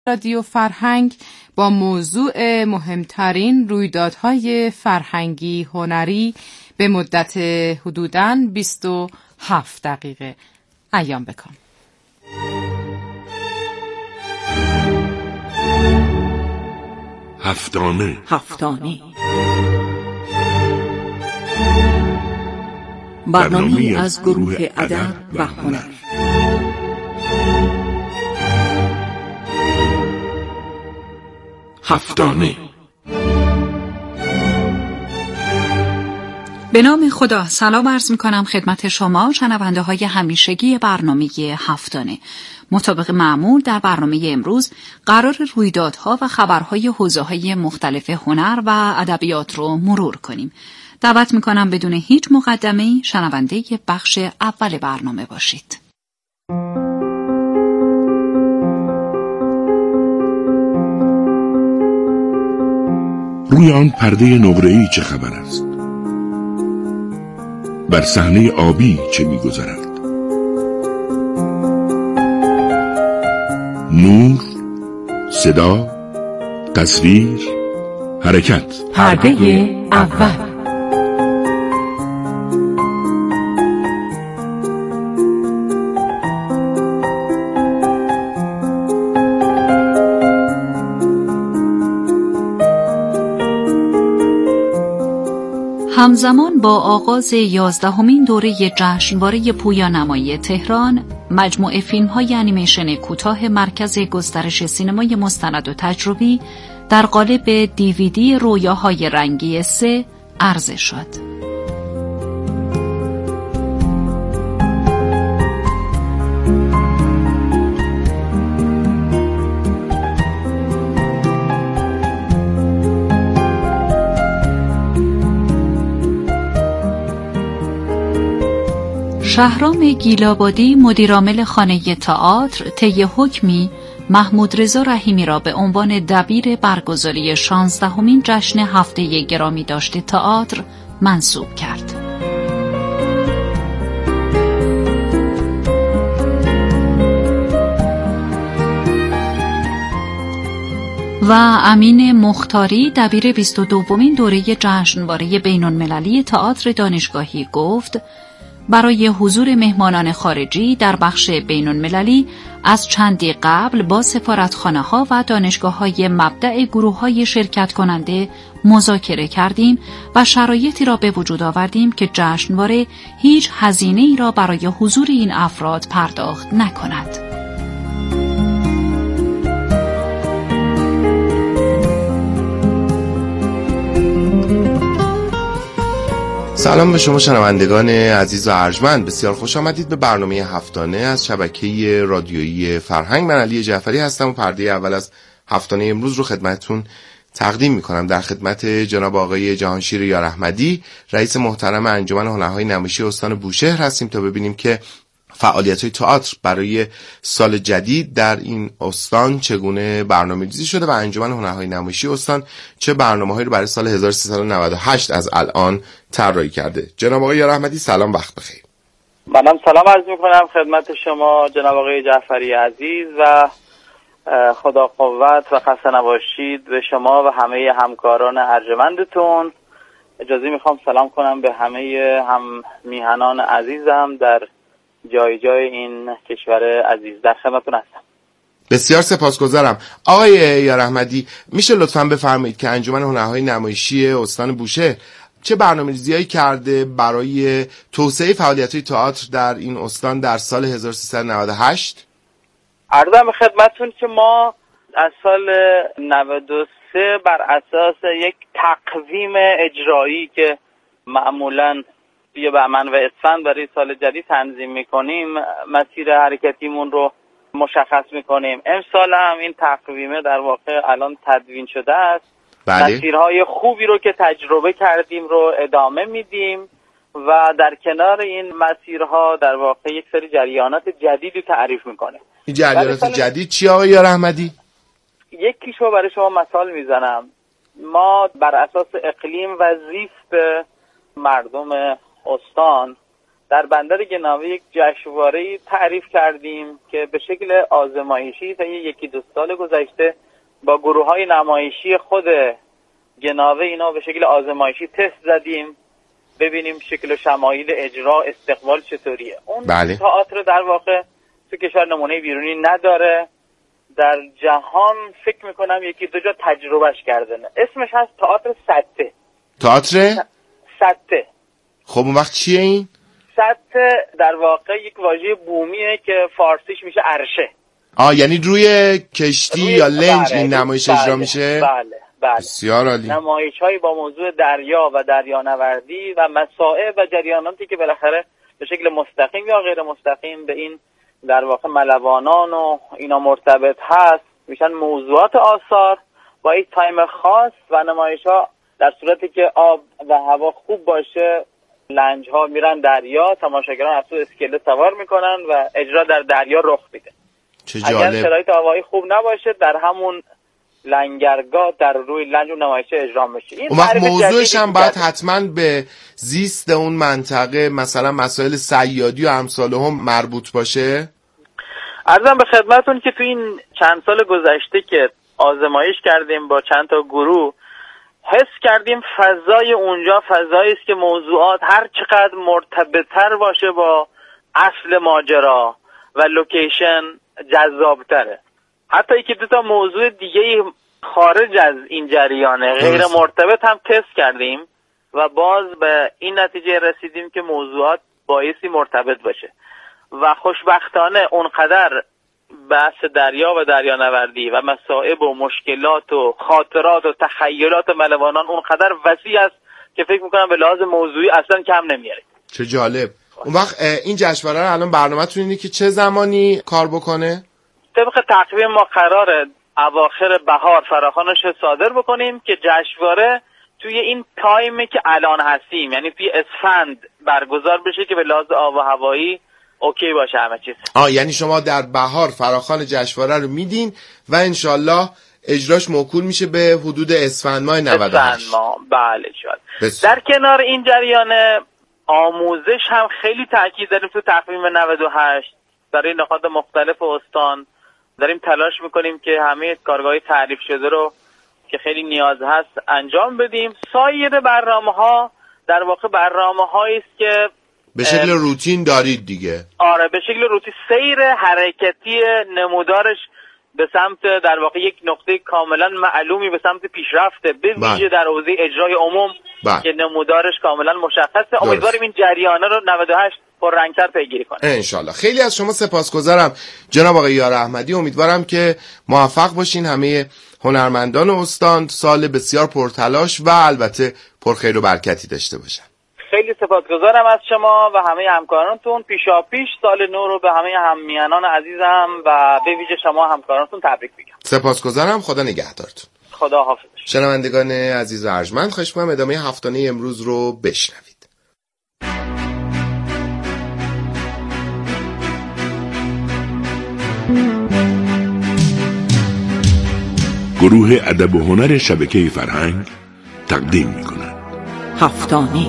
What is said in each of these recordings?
رادیو فرهنگ با موضوع مهمترین رویدادهای فرهنگی هنری به مدت حدوداً 27 دقیقه. ایام بکن. هفتانه برنامه‌ای از گروه ادب و هنر. هفتانه. به نام خدا. سلام عرض می‌کنم خدمت شما شنونده های همیشگی برنامه هفتانه. مطابق معمول در برنامه امروز قرار رویدادها و خبرهای حوزه‌های مختلف هنر و ادبیات رو مرور کنیم. دعوت می‌کنم بدون هیچ مقدمه‌ای شنونده بخش اول برنامه باشید. روی آن پرده نقره‌ای چه خبر است؟ بر صحنه آبی چه می‌گذرد؟ نور، صدا، تصویر، حرکت. پرده اول. همزمان با آغاز 11مین دوره جشنواره پویانمایی تهران، مجموعه فیلم‌های انیمیشن کوتاه مرکز گسترش سینمای مستند و تجربی در قالب دیویدی رویاهای رنگی 3 عرضه شد. شهرام گیلابادی مدیرعامل خانه تئاتر طی حکمی محمود رضا رحیمی را به عنوان دبیر برگزاری 16مین جشن هفته گرامی داشته تئاتر منصوب کرد. و امین مختاری دبیر 22مین دوره جشنواره بین‌المللی تئاتر دانشگاهی گفت برای حضور مهمانان خارجی در بخش بین‌المللی از چندی قبل با سفارتخانه‌ها و دانشگاه‌های مبدأ گروه‌های شرکت کننده مذاکره کردیم و شرایطی را به وجود آوردیم که جشنواره هیچ هزینه‌ای را برای حضور این افراد پرداخت نکند. سلام به شما شنوندگان عزیز و ارجمند، بسیار خوش آمدید به برنامه هفتانه از شبکه رادیویی فرهنگ. من علی جعفری هستم و پرده اول از هفتانه امروز رو خدمتتون تقدیم میکنم. در خدمت جناب آقای جهانشیر یاراحمدی، رئیس محترم انجمن هنرهای نمایشی استان بوشهر هستیم تا ببینیم که فعالیت‌های تئاتر برای سال جدید در این استان چگونه برنامه‌ریزی شده و انجمن هنرهای نمایشی استان چه برنامه‌هایی رو برای سال 1398 از الان طراحی کرده. جناب آقای یاراحمدی سلام، وقت بخیر. منم سلام عرض می‌کنم خدمت شما جناب آقای جعفری عزیز و خدا قوت و خسته نباشید به شما و همه همکاران ارجمندتون. اجازه می‌خوام سلام کنم به همه هم میهنان عزیزم در جای این کشور عزیز. در خدمتتون هستم. بسیار سپاسگزارم. آقای یاراحمدی، میشه لطفاً بفرمایید که انجمن هنرهای نمایشی استان بوشهر چه برنامه‌ریزی‌هایی کرده برای توسعه فعالیت‌های تئاتر در این استان در سال 1398؟ عرضم به خدمتتون که ما از سال 93 بر اساس یک تقویم اجرایی که معمولاً توی بهمن و اسفند برای سال جدید تنظیم میکنیم مسیر حرکتیمون رو مشخص میکنیم. امسال هم این تقویمه در واقع الان تدوین شده است. بله. مسیرهای خوبی رو که تجربه کردیم رو ادامه میدیم و در کنار این مسیرها در واقع یک سری جریانات جدیدی تعریف میکنه. این جریانات جدید چی آقای یاراحمدی؟ یکیشو برای شما مثال میزنم. ما بر اساس اقلیم و زیست مردم استان در بندر گناوه یک جشنواره‌ای تعریف کردیم که به شکل آزمایشی تا یکی دو سال گذشته با گروه‌های نمایشی خود گناوه اینا به شکل آزمایشی تست زدیم، ببینیم شکل و شمایل اجرا استقبال چطوریه. اون تئاتر در واقع تو کشور نمونه بیرونی نداره، در جهان فکر میکنم یکی دو جا تجربهش کردن. اسمش هست تئاتر سته. تئاتر سته. خب اون وقت چیه این؟ سته در واقع یک واژه بومیه که فارسیش میشه عرشه. یعنی روی کشتی یا لنج این نمایش اجرا میشه؟ بله. بسیار عالی. نمایش‌هایی با موضوع دریا و دریانوردی و مسائل و جریاناتی که بالاخره به شکل مستقیم یا غیر مستقیم به این در واقع ملوانان و اینا مرتبط هست میشن موضوعات آثار با یک تایم خاص و نمایش‌ها در صورتی که آب و هوا خوب باشه لنج‌ها میرن دریا، تماشاگران از تو اسکله سوار میکنن و اجرا در دریا رخ میده. چه جالب. اگر شرایط هوایی خوب نباشه در همون لنگرگاه در روی لنج و نمایشه اجرا میشه. این موضوعش هم باید حتما به زیست اون منطقه، مثلا مسائل صیادی و امثال هم مربوط باشه. عرضم به خدمتون که تو این چند سال گذشته که آزمایش کردیم با چند تا گروه، حس کردیم فضای اونجا فضایی است که موضوعات هر چقدر مرتبط‌تر باشه با اصل ماجرا و لوکیشن جذاب‌تره. حتی یکی دو تا موضوع دیگه خارج از این جریانه غیر مرتبط هم تست کردیم و باز به این نتیجه رسیدیم که موضوعات بایستی مرتبط باشه و خوشبختانه اونقدر بحث دریا و دریانوردی و مصائب و مشکلات و خاطرات و تخیلات ملوانان اونقدر وسیع است که فکر میکنم به لحاظ موضوعی اصلا کم نمیاره. چه جالب. اون وقت این جشنواره رو الان برنامه‌تون اینه که چه زمانی کار بکنه؟ طبق تقویم ما قراره اواخر بهار فراخوانش صادر بکنیم که جشنواره توی این تایمی که الان هستیم یعنی توی اسفند برگزار بشه که به لحاظ آب و هوایی اوکی باشه همه چیز. یعنی شما در بهار فراخوان جشنواره رو میدین و انشالله اجراش موکول میشه به حدود اسفند ماه 98. اسفند ماه بله شد. در کنار این جریان آموزش هم خیلی تاکید داریم تو تقویم 98 برای نقاط مختلف استان داریم تلاش میکنیم که همه کارگاه‌های تعریف شده رو که خیلی نیاز هست انجام بدیم. سایر برنامه‌ها در واقع برنامه‌هایی است که به شکل روتین دارید دیگه. آره به شکل روتین سیر حرکتی نمودارش به سمت در واقع یک نقطه کاملا معلومی به سمت پیشرفته به ویژه در حوزه اجرای عموم که نمودارش کاملا مشخصه. امیدواریم این جریانه رو 98 پررنگ‌تر پیگیری کنه انشالله. خیلی از شما سپاسگزارم جناب آقای یار احمدی. امیدوارم که موفق باشین همه هنرمندان استان سال بسیار پرتلاش و البته پرخیر و برکتی داشته باشن. خیلی سپاسگزارم از شما و همه همکارانتون. پیشاپیش سال نو رو به همه هممیهنان عزیزم و به ویژه شما همکارانتون تبریک میگم. سپاسگزارم. خدا نگهدارتون. خدا حافظ. شنوندگان عزیز و ارجمند خواهش می‌کنم ادامه هفتانه امروز رو بشنوید. گروه ادب و هنر شبکه فرهنگ تقدیم می‌کند هفتانه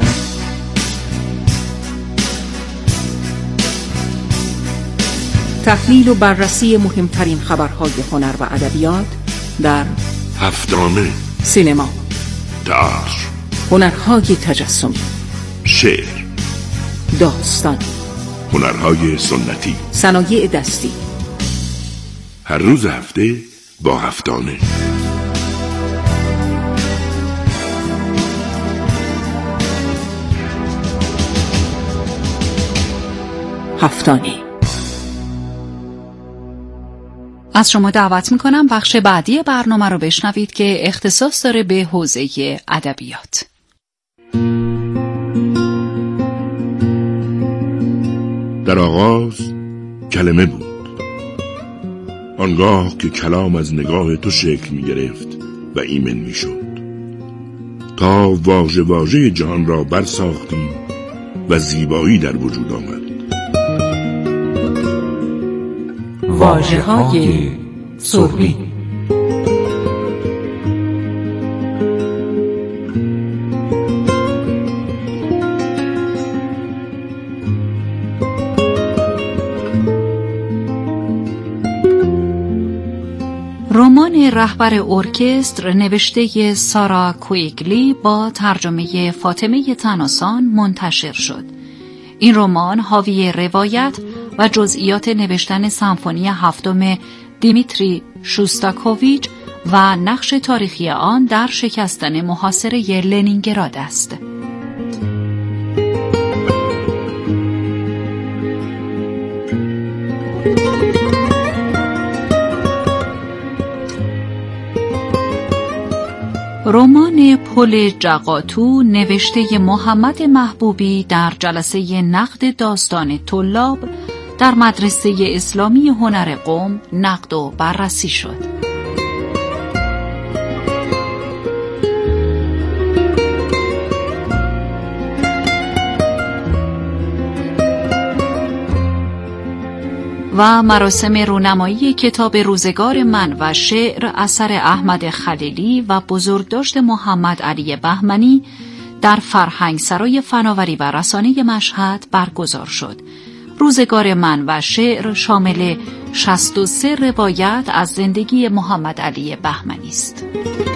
تحلیل و بررسی مهمترین خبرهای هنر و ادبیات در هفتانه سینما، تئاتر، هنرهای تجسمی، شعر، داستان، هنرهای سنتی، صنایع دستی. هر روز هفته با هفتانه. هفتانه. از شما دعوت میکنم بخش بعدی برنامه رو بشنوید که اختصاص داره به حوزه ادبیات. در آغاز کلمه بود، آنگاه که کلام از نگاه تو شکل می گرفت و ایمن می شد تا واژه واژه جهان را برساختیم و زیبایی در وجود آمد. واژه‌های سربی. رمان رهبر ارکستر نوشته سارا کویگلی با ترجمه فاطمه تناسان منتشر شد. این رمان حاوی روایت و جزئیات نوشتن سمفونی هفتم دیمیتری شوستاکوویچ و نقش تاریخی آن در شکستن محاصره لنینگراد است. رمان پل جغاتو نوشته محمد محبوبی در جلسه نقد داستان طلاب در مدرسه اسلامی هنر قم نقد و بررسی شد. و مراسم رونمایی کتاب روزگار من و شعر اثر احمد خلیلی و بزرگداشت محمد علی بهمنی در فرهنگ سرای فناوری و رسانه مشهد برگزار شد. روزگار من و شعر شامل 63 روایت از زندگی محمد علی بهمنی است.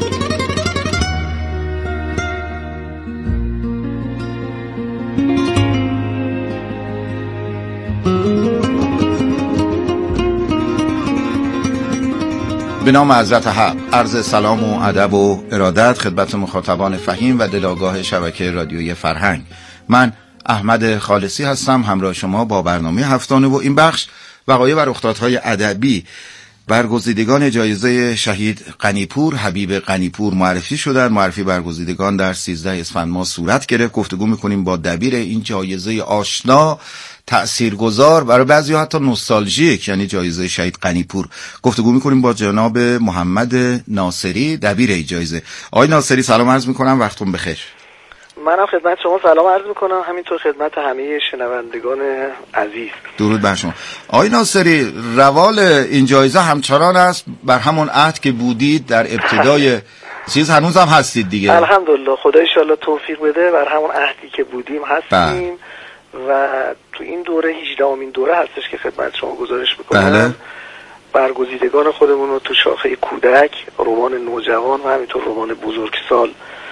به نام حضرت حق عرض سلام و ادب و ارادت خدمت مخاطبان فهیم و دلاگاه شبکه رادیویی فرهنگ. من احمد خالصی هستم، همراه شما با برنامه هفتانه و این بخش وقایع و رخدادهای ادبی. برگزیدگان جایزه شهید غنیپور حبیب غنیپور معرفی شدند. معرفی برگزیدگان در 13 اسفند ماه صورت گرفت. گفتگو می‌کنیم با دبیر این جایزه آشنا، تأثیرگذار، برای بعضی‌ها حتی نوستالژیک، یعنی جایزه شهید غنیپور. گفتگو می‌کنیم با جناب محمد ناصری، دبیر این جایزه. آقای ناصری سلام عرض می‌کنم، وقتتون بخیر. منم خدمت شما سلام عرض میکنم، همینطور خدمت همه شنوندگان عزیز. درود بر شما. آقای ناصری، روال این جایزه همچنان است بر همون عهد که بودید در ابتدای چیز، هنوز هم هستید دیگه؟ الحمدلله، خدا ان شاءالله توفیق بده، بر همون عهدی که بودیم هستیم. و تو این دوره 18مین دوره هستش که خدمت شما گزارش میکنم. برگزیدگان خودمون رو تو شاخه کودک، رمان نوجوان و همینطور رمان بزرگسال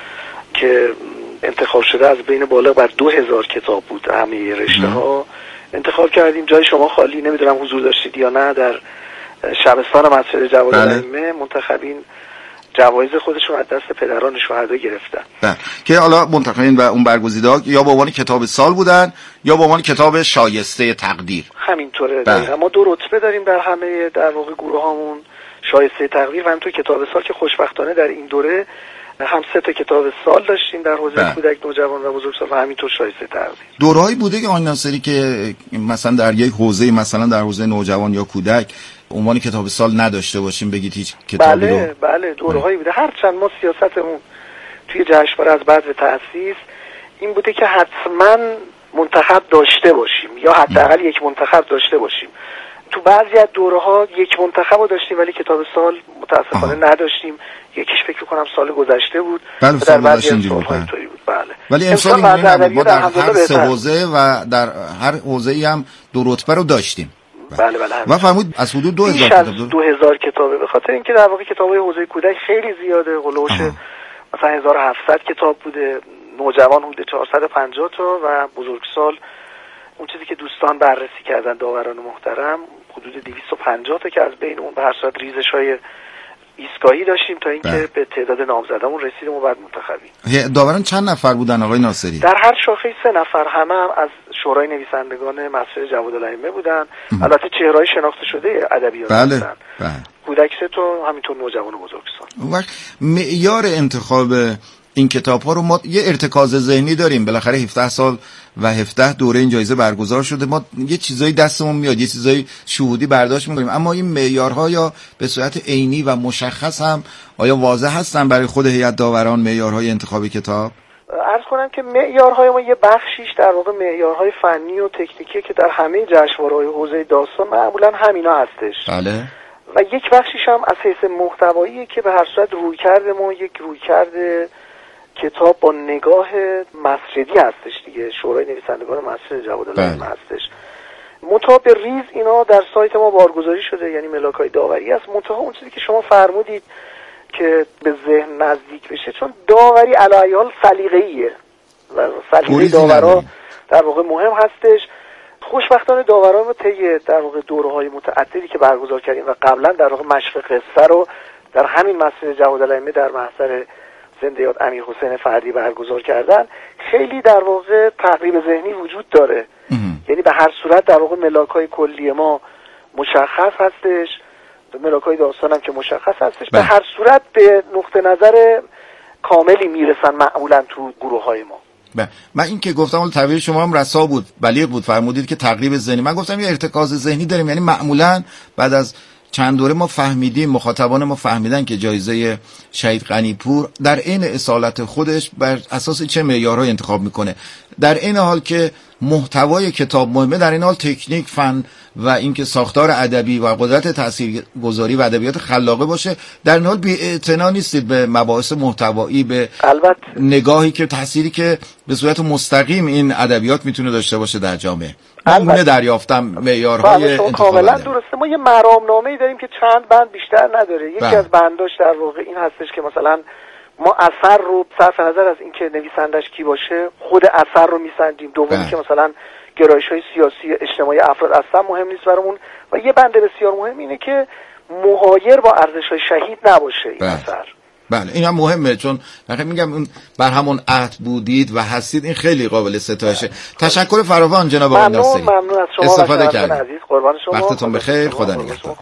که انتخاب شده از بین بالغ بر 2000 کتاب بود، همه رشته ها انتخاب کردیم. جای شما خالی، نمیدونم حضور داشتید یا نه، در شبستان مسجد جوادالائمه منتخبین جوایز خودشون از دست پدران شهدا گرفتن. که حالا منتخبین و اون برگزیده‌ها یا به عنوان کتاب سال بودن یا به عنوان کتاب شایسته تقدیر. همینطوره. ما 2 رتبه داریم در همه در واقع گروهامون، شایسته تقدیر و همینطور کتاب سال، که خوشبختانه در این دوره هم 3 تا کتاب سال داشتیم در حوزه کودک، نوجوان و بزرگسال و همینطور شایسته تقدیر. دورهایی بوده که آقای ناصری که مثلا در یک حوزه، مثلا در حوزه نوجوان یا کودک، عنوان کتاب سال نداشته باشیم، بگید هیچ کتابی رو؟ بله دورهایی بوده. هرچند ما سیاستمون توی جشنواره از بعد تأسیس این بوده که حتما منتخب داشته باشیم یا حداقل یک منتخب داشته باشیم. تو بعضی از دوره‌ها یک منتخب رو داشتیم ولی کتاب سال متاسفانه نداشتیم. یکیش فکر کنم سال گذشته بود. بله، در بعضی از سال‌ها اینطوری بود. بله. ولی امسال ما در هر 3 حوزه و در هر حوزه‌ای هم 2 رتبه رو داشتیم. بله. و فرمود از حدود 2000 کتاب 2000 کتابه، به خاطر اینکه در واقع کتاب‌های حوزه کودک خیلی زیاده، هولوش مثلا 1700 کتاب بوده، نوجوان حدود 450 تا و بزرگسال اون چیزی که دوستان بررسی کردن داوران محترم حدود 250 تا، که از بین اون به هر صورت ریزش‌های ایستگاهی داشتیم تا اینکه به تعداد نامزدمون رسیدیم و بعد منتخبیم. داوران چند نفر بودن آقای ناصری؟ در هر شاخه 3 نفر، همه هم از شورای نویسندگان مسجد جوادالائمه بودن. البته چهره‌های شناخته شده ادبیات بودن. کودک 3 تا، همینطور نوجوان و بزرگسال. وقت معیار انتخاب این کتاب‌ها رو ما یه ارتکاز ذهنی داریم، بالاخره 17 سال و 17 دوره این جایزه برگزار شده، ما یه چیزایی دستمون میاد، یه چیزایی شهودی برداشت می‌کنیم، اما این معیارها یا به صورت عینی و مشخص هم آیا واضح هستن برای خود هیئت داوران معیارهای انتخاب کتاب؟ عرض کنم که معیارهای ما یه بخشیش در واقع معیارهای فنی و تکنیکی که در همه جشنواره‌های حوزه داستان معمولاً همینا هستش. بله. و یک بخشیش هم از حیث محتوایی که به هر صورت رویکردمون یک رویکرد کتاب با نگاه مسجدی هستش دیگه. شورای نویسندگان مسجد جوادالائمه هستش. مطابق ریز اینا در سایت ما بارگذاری شده، یعنی ملاک‌های داوری است. منتها اون چیزی که شما فرمودید که به ذهن نزدیک بشه، چون داوری علی ای حال سلیقه‌ایه و سلیقه داورا در واقع مهم هستش. خوشبختانه داوران طی در واقع دوره‌های متعددی که برگزار کردیم و قبلا در واقع مشق قصه رو در همین مسجد جواد الائمه در محضر زنده یاد امیرحسین فردی برگزار کردن، خیلی در واقع تقریب ذهنی وجود داره. یعنی به هر صورت در واقع ملاک‌های کلی ما مشخص هستش، ملاک‌های داستان هم که مشخص هستش. به هر صورت به نقطه نظر کاملی میرسن معمولا تو گروه‌های ما. من این که گفتم اون تعبیر شما هم رسا بود، بلیغ بود، فرمودید که تقریب ذهنی. من گفتم یه ارتکاز ذهنی داریم، یعنی معمولا بعد از چند دوره ما فهمیدیم، مخاطبان ما فهمیدن که جایزه شهید غنی‌پور در عین اصالت خودش بر اساس چه معیارهایی انتخاب میکنه، در این حال که محتوای کتاب مهمه، در این حال تکنیک، فن و اینکه ساختار ادبی و قدرت تاثیرگذاری و ادبیات خلاقه باشه. در این حال بی‌اعتنا نیستید به مباحث محتوایی، به نگاهی که تأثیری که به صورت مستقیم این ادبیات میتونه داشته باشه در جامعه. من دریافتم معیارهای انتخاب کاملا درسته. ما یه مرامنامه‌ای داریم که چند بند بیشتر نداره. یکی از بنداش در واقع این هستش که مثلا ما اثر رو صرف نظر از اینکه نویسندش کی باشه خود اثر رو میسنجیم. دومی که مثلا گرایش‌های سیاسی اجتماعی افراد اصلا مهم نیست برامون. و یه بند بسیار مهم اینه که مغایر با ارزش‌های شهید نباشه این اثر. بله این هم مهمه، چون میگم اون بر همون عهد بودید و هستید، این خیلی قابل ستایشه. تشکر فراوان جناب آقای ناصری. ممنون از شما استفاده کردید. عزیز، قربان شما. وقتتون بخیر. خدا نگهدار.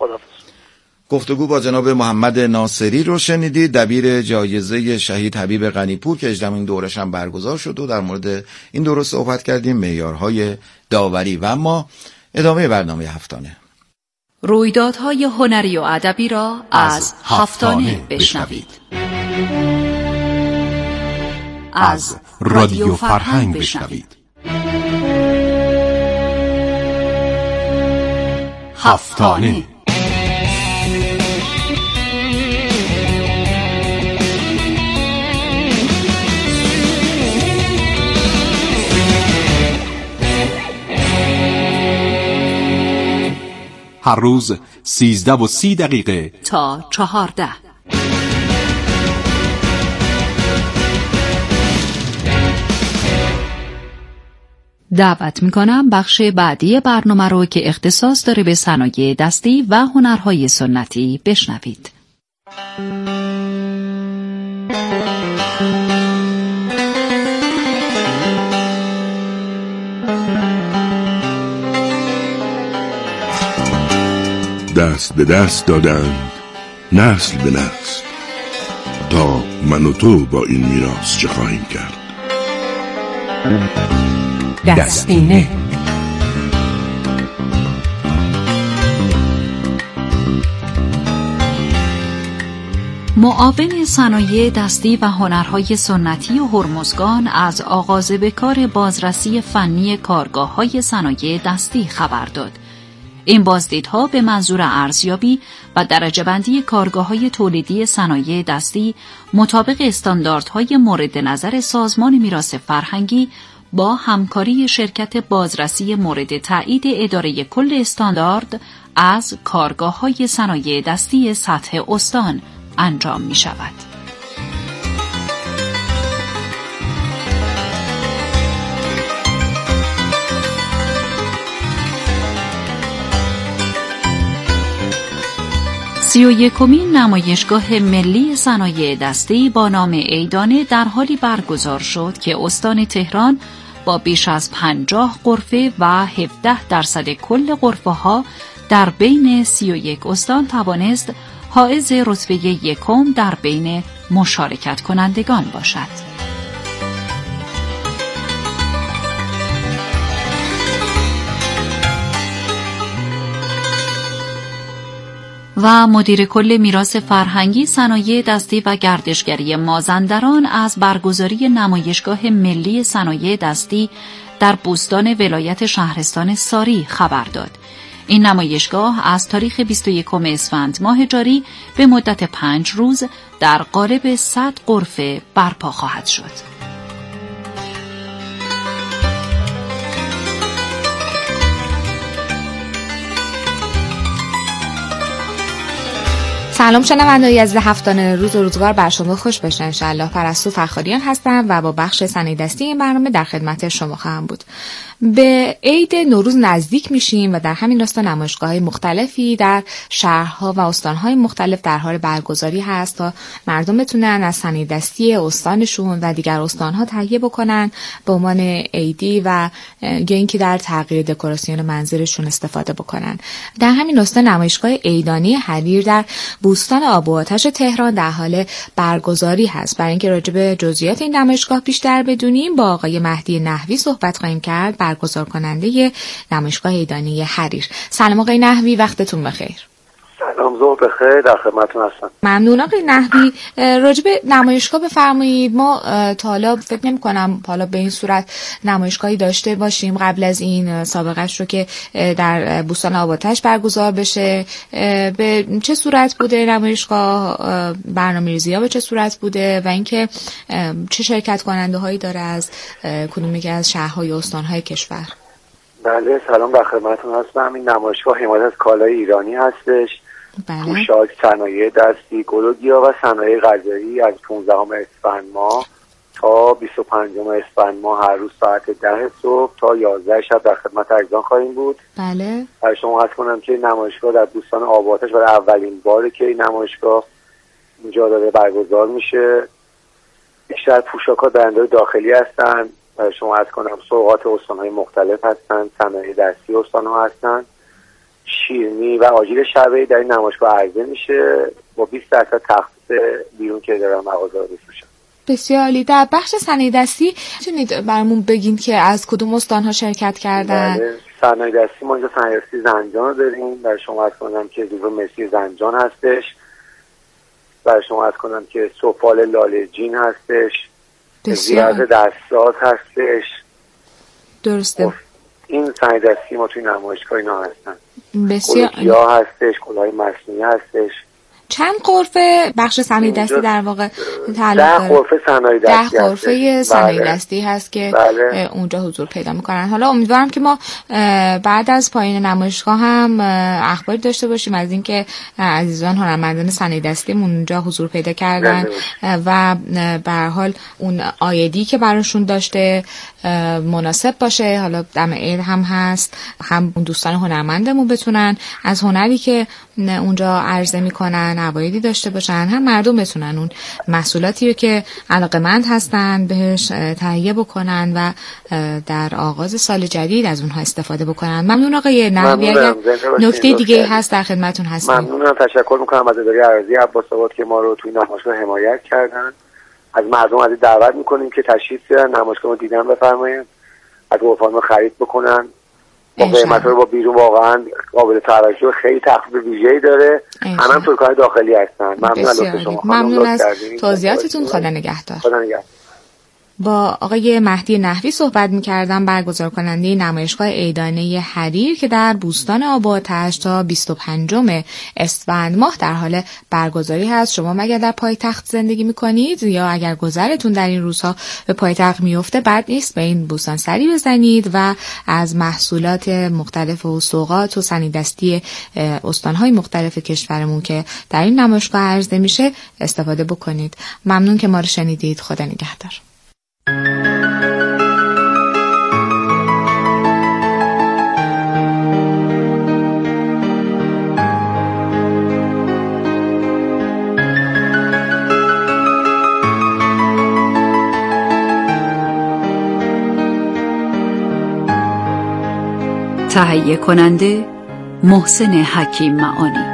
گفتگو با جناب محمد ناصری رو شنیدید، دبیر جایزه شهید حبیب غنی‌پور که 18مین دورش هم برگزار شد و در مورد این دوره صحبت کردیم، معیارهای داوری. و اما ادامه برنامه هفتانه، رویدادهای هنری و ادبی را از هفتانه بشنوید. از رادیو فرهنگ بشنوید. هفتانه هر روز 13:30 تا 14. دعوت میکنم بخش بعدی برنامه رو که اختصاص داره به صنایع دستی و هنرهای سنتی بشنوید. دست به دست دادند نسل به نسل، تا من و تو با این میراث چه خواهیم کرد. دستینه. معاون صنایع دستی و هنرهای سنتی و هرمزگان از آغاز به کار بازرسی فنی کارگاه‌های صنایع دستی خبر داد. این بازدیدها به منظور ارزیابی و درجه‌بندی کارگاه‌های تولیدی صنایع دستی مطابق استانداردهای مورد نظر سازمان میراث فرهنگی با همکاری شرکت بازرسی مورد تایید اداره کل استاندارد از کارگاه‌های صنایع دستی سطح استان انجام می‌شود. سی و یکمین نمایشگاه ملی صنایع دستی با نام ایدانه در حالی برگزار شد که استان تهران با بیش از 50 غرفه و 17% کل غرفه‌ها در بین 31 استان توانست حائز رتبه یکم در بین مشارکت کنندگان باشد. و مدیر کل میراث فرهنگی صنایع دستی و گردشگری مازندران از برگزاری نمایشگاه ملی صنایع دستی در بوستان ولایت شهرستان ساری خبر داد. این نمایشگاه از تاریخ 21 اسفند ماه جاری به مدت 5 روز در قالب 100 غرفه برپا خواهد شد. سلام شنوندگان عزیز، هفتانه روز و روزگار بر شما خوش باشه. انشالله پرستو فخاریان هستم و با بخش صنایع‌دستی این برنامه در خدمت شما خواهم بود. به عید نوروز نزدیک میشیم و در همین راستا نمایشگاه‌های مختلفی در شهرها و استان‌های مختلف در حال برگزاری هست تا مردم بتونن از صنایع‌دستی استانشون و دیگر استان‌ها تهیه بکنن به عنوان عیدی و یا اینکه در تغییر دکوراسیون منزلشون استفاده بکنن. در همین راستا نمایشگاه عیدانی حریر در بوستان آب و آتش تهران در حال برگزاری هست. برای اینکه راجع به جزئیات این نمایشگاه بیشتر بدونیم با آقای مهدی نحوی صحبت خواهیم کرد، برگزار کننده نمایشگاه عیدانی حریر. سلام آقای نحوی، وقتتون بخیر. سلام، ظهر بخیر، در خدمتتون هستم. ممنون آقای نحوی. راجع به نمایشگاه بفرمایید. ما تا حالا فکر نمی‌کنم حالا به این صورت نمایشگاهی داشته باشیم قبل از این سابقه‌اش رو که در بوستان آب و آتش برگزار بشه. به چه صورت بوده نمایشگاه، برنامه‌ریزی‌ها به چه صورت بوده و اینکه چه شرکت کننده‌هایی داره از کدومی که از شهرهای و استان‌های کشور؟ بله، سلام، در خدمتتون هستم. این نمایشگاه حمایت از کالای ایرانی هستش. پوشاک، صنایع دستی، گل و گیاه و صنایع غذایی از 15 اسفند ماه تا 25 اسفند ماه هر روز ساعت 10 صبح تا 11 شب در خدمت عزیزان خواهیم بود. بله. برای شما عرض کنم که نمایشگاه در بوستان آب و آتش برای اولین باره که این نمایشگاه اینجا داره برگزار میشه. بیشتر پوشاک‌ها برندهای داخلی هستن. برای شما عرض کنم سوغات استان‌های مختلف هستن، صنایع دستی استان‌ها هستن، شیرینی و آجیل شبیه در این نمایشگاه عرضه میشه با 20% تخفیف بیرون که دارن مغازه رو بفروشن. بسیار عالی. در بخش صنایع دستی میتونید برامون بگین که از کدوم استان‌ها شرکت کردن؟ بله، صنایع دستی ما اینجا صنایع دستی زنجان رو داریم. برای شما عرض کنم که دیگه مسی زنجان هستش. برای شما عرض کنم که سفال لاله جین هستش. زیاد دستساز هستش. درسته. این صنایع دستی ما توی نمایشگاه اینا هستن. بسیار گیا هستش، کلاهای مصنوعی هستش. چند غرفه بخش صنایع دستی در واقع تعلق داره؟ 10 غرفه صنایع دستی 10 غرفه صنایع بله. دستی هست که بله. اونجا حضور پیدا میکنن. حالا امیدوارم که ما بعد از پایان نمایشگاه هم اخباری داشته باشیم از اینکه عزیزان هنرمندان صنایع دستیمون اونجا حضور پیدا کردن و به هر حال اون آیدی که براشون داشته مناسب باشه. حالا دم عید هم هست، هم دوستان هنرمندمون بتونن از هنری که اونجا عرضه میکنن عوایدی داشته باشن، هم مردم بتونن اون محصولاتی رو که علاقه‌مند هستن بهش تهیه بکنن و در آغاز سال جدید از اونها استفاده بکنن. ممنون آقای نحوی. اگر نکته دیگه هست در خدمتتون هستم. ممنونم، تشکر میکنم از اداره ارضی عباس آباد که ما رو توی نمایشگاه حمایت کردن. از مردم عزیز دعوت میکنیم که تشریف بیارن، نمایشگاه رو دیدن بفرمایید، از غرفه‌ها خرید بکنن. با قیمت رو با بیرون واقعا قابل توجه، خیلی تخفیف ویژه‌ای داره. همه ترک‌های داخلی هستن. ممنون از لطف شما. ممنون از توضیحاتتون. خدا نگهدار. خدا نگهدار. با آقای مهدی نحوی صحبت می‌کردم، برگزار کننده نمایشگاه عیدانی حریر که در بوستان آب و آتش تا 25 اسفند ماه در حال برگزاری هست. شما مگر در پایتخت زندگی می‌کنید یا اگر گذرتون در این روزها به پایتخت میفته، بد نیست به این بوستان سری بزنید و از محصولات مختلف و سوغات و صنایع‌دستی استان‌های مختلف کشورمون که در این نمایشگاه عرضه میشه استفاده بکنید. ممنون که ما رو شنیدید. خدا نگهدار. تهیه کننده محسن حکیم معانی.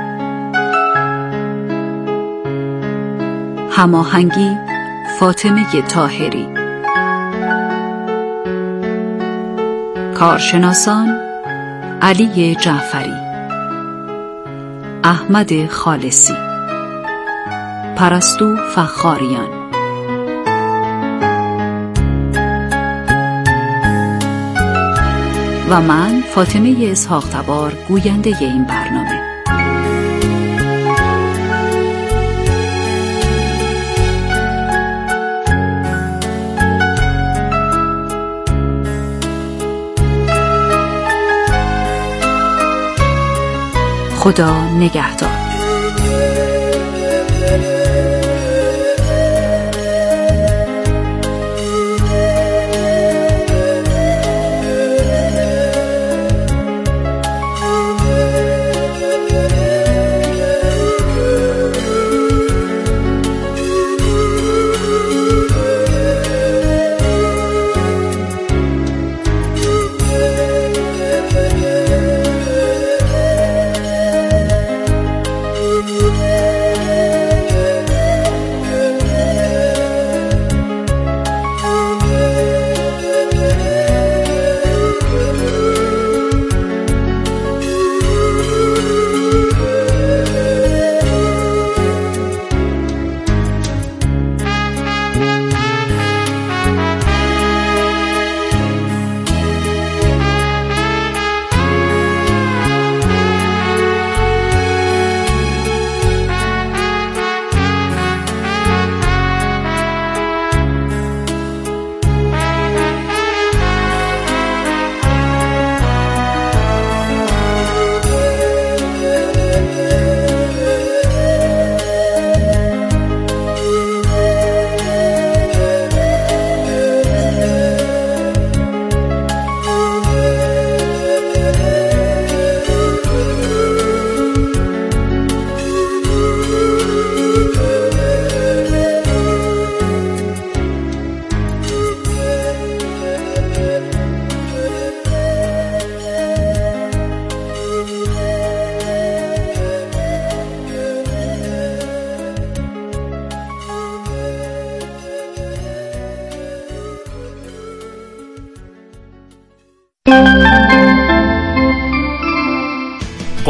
هماهنگی فاطمه طاهری. کارشناسان علی جعفری، احمد خالصی، پرستو فخاریان. و من فاطمه اسحاق تبار گوینده این برنامه. خدا نگهدار.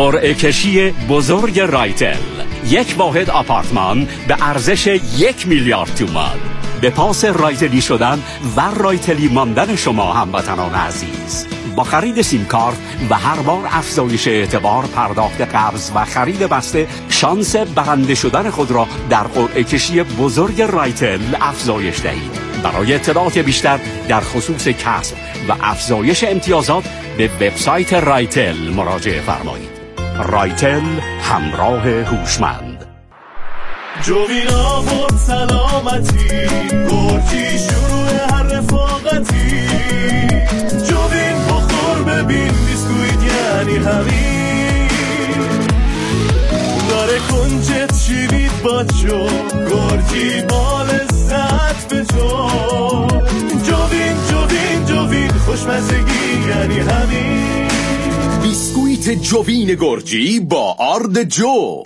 قرعه کشی بزرگ رایتل، یک واحد آپارتمان به ارزش 1 میلیارد تومان. به پاس رایتلی شدن و رایتلی ماندن شما هموطنان عزیز، با خرید سیم کارت و هر بار افزایش اعتبار، پرداخت قبض و خرید بسته، شانس برنده شدن خود را در قرعه کشی بزرگ رایتل افزایش دهید. برای اطلاعات بیشتر در خصوص کسب و افزایش امتیازات به وبسایت رایتل مراجعه فرمایید. رایتل، همراه هوشمند. جوین آورد سلامتی، گرچی شروع هر رفاقتی. جوین بخور ببین بیسکویت یعنی همین. داره کنجت شیوید با چو، گرچی بال زد به جو. جوین خوشمزگی یعنی همین. بیسکویت جوین گرجی با آرد جو.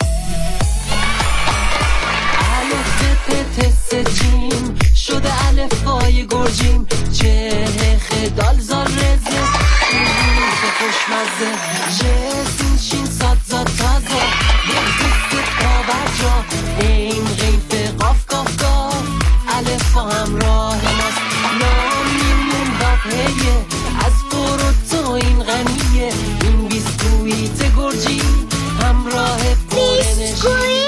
جیم شده الفای گرجیم، چه خدال زار رزه به خوشمزه، جسین شین ساد زاد تازه، یک کابر جا این غیف قاف قاف قاف، الفا همراه ماست نام میمون واقعیه، از تو این غنیه، این بیسکویت گرجی همراه پولنشی.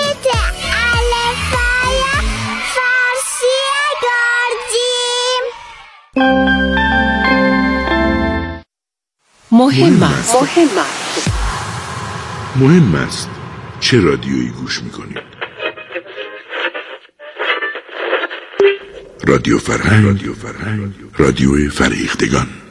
مهم است چه رادیویی گوش میکنید. رادیو فرهنگ، رادیو فریختگان.